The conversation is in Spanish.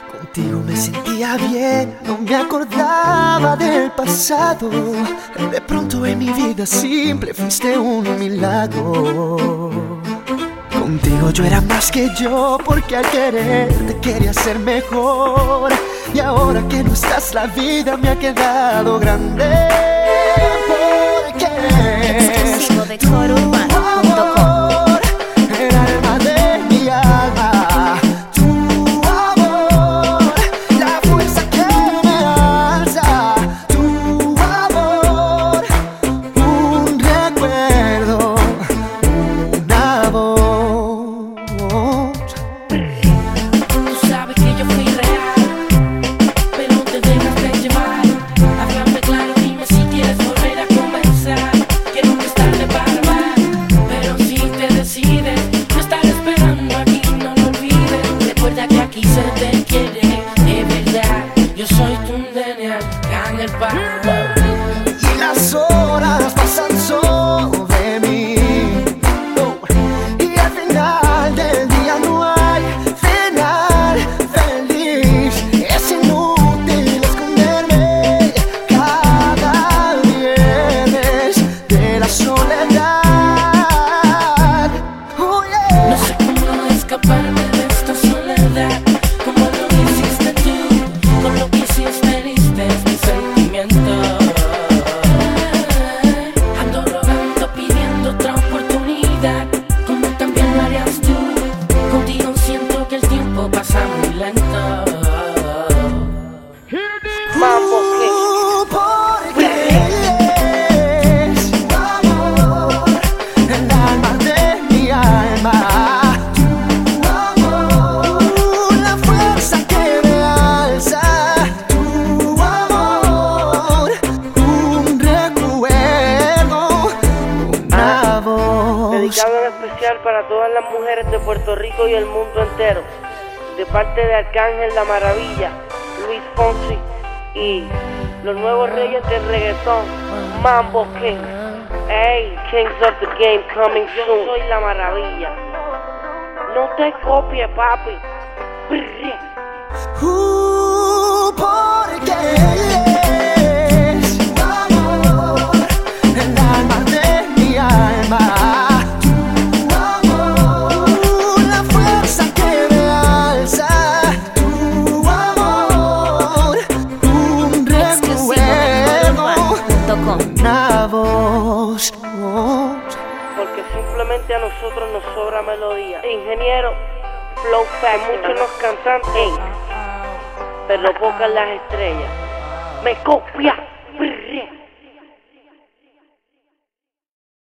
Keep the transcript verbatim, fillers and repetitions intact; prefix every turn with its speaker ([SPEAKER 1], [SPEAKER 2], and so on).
[SPEAKER 1] Contigo me sentía bien, no me acordaba del pasado. De pronto en mi vida simple fuiste un milagro. Contigo yo era más que yo, porque al quererte quería ser mejor. Y ahora que no estás, la vida me ha quedado grande. Porque
[SPEAKER 2] exclusivo de coro urbano punto com.
[SPEAKER 1] El alma de mi alma, tu amor, la fuerza que me alza, tu amor, un recuerdo, una voz.
[SPEAKER 3] Tú sabes que yo fui real, pero no te dejas de llevar. Háblame claro, dime si quieres volver a comenzar. Quiero que es tarde para amar, pero si te decides, no estar esperando aquí, no lo olvides. Recuerda que aquí se te quiere, de verdad. Yo soy tu nene acá en el bar.
[SPEAKER 1] Y las horas pasan sobre mí, oh, y al final del día no hay final feliz. Es inútil esconderme cada viernes de la soledad. Oh, yeah.
[SPEAKER 3] No sé cómo escaparme de esta soledad, como lo hiciste tú, con lo que hiciste heriste mis sentimientos. Ando rogando, pidiendo otra oportunidad, como también lo harías tú. Contigo siento que el tiempo pasa muy lento. Mambo
[SPEAKER 1] Uh, porque es tu amor, el alma de mi alma, tu amor, la fuerza que me alza, tu amor, un recuerdo, una voz.
[SPEAKER 4] Dedicado en especial para todas las mujeres de Puerto Rico y el mundo entero, de parte de Arcángel La Maravilla, Luis Fonsi y los nuevos reyes del reggaetón, Mambo Kings. Hey, Kings of the Game coming soon. Yo soy La Maravilla. No te copies, papi.
[SPEAKER 1] Uh, porque es tu amor, el alma de mi alma, tu amor, la fuerza que me alza, tu amor, un
[SPEAKER 2] Exclusivo de coro urbano
[SPEAKER 1] recuerdo,
[SPEAKER 2] punto com.
[SPEAKER 1] una voz. Oh.
[SPEAKER 4] Porque simplemente a nosotros nos sobra melodía. Ingeniero, flow fact, muchos los cantantes, pero pocas las estrellas. Me copia.